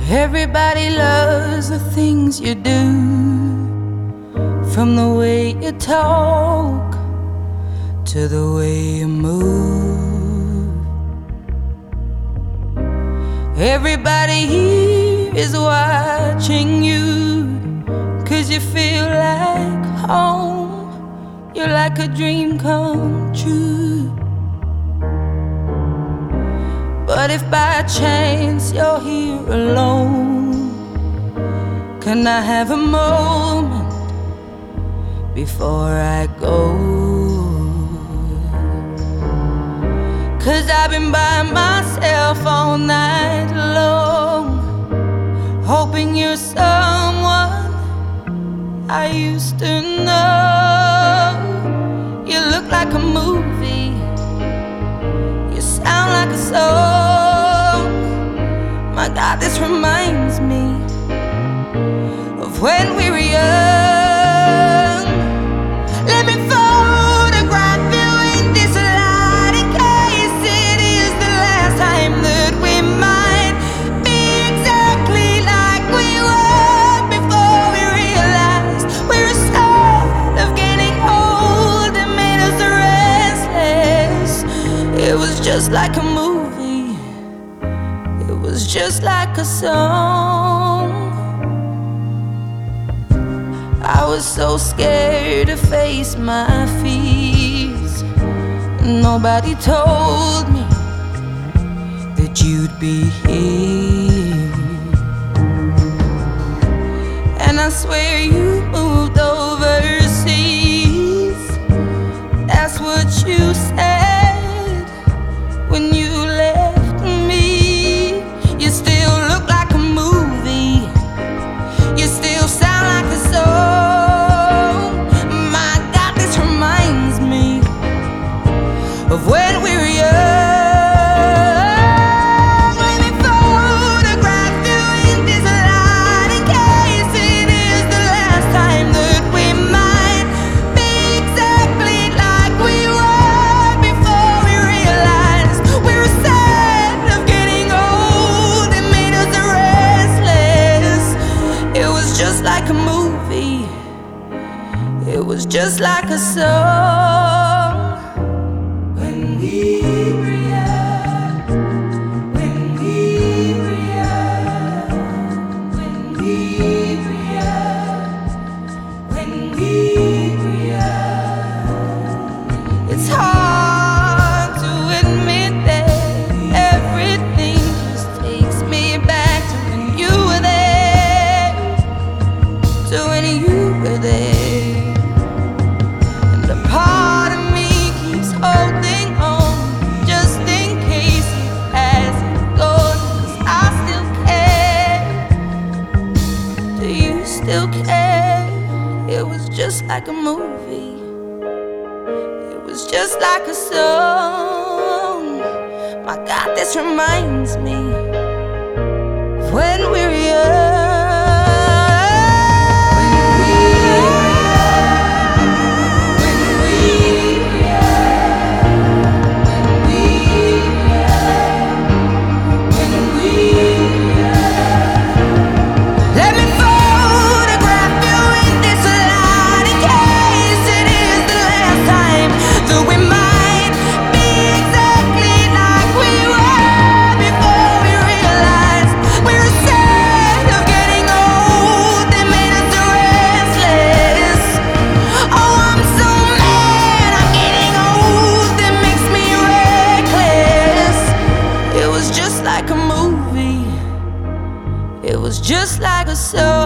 Everybody loves the things you do, from the way you talk to the way you move. Everybody here is watching you, 'cause you feel like home. You're like a dream come true. But if by chance you're here alone, can I have a moment before I go? 'Cause I've been by myself all night long, hoping you're someone I used to know. You look like a movie, you sound like a song. My God, this reminds me of when we were young. Let me photograph you in this light, in case it is the last time that we might be exactly like we were before we realized we're scared of getting old. It made us restless. It was just like a movie, it was just like a song. I was so scared to face my fears. Nobody told me that you'd be here. And I swear you moved overseas. That's what you said when you left me. You still look like a movie, you still sound like a song. My God, this reminds me of when we were young. Let me photograph you in this light, in case it is the last time that we might be exactly like we were before we realized we were sad of getting old. It made us restless. It was just like a movie, it was just like a song. When we were young, when we were young, when we were young, when we were young. It's hard to admit that everything just takes me back to when you were there, to when you were there. And a part of me keeps holding on, just in case it hasn't gone. 'Cause I still care. Do you still care? It was just like a movie, it was just like a song. My God, this reminds me of when we were young. It was just like a song.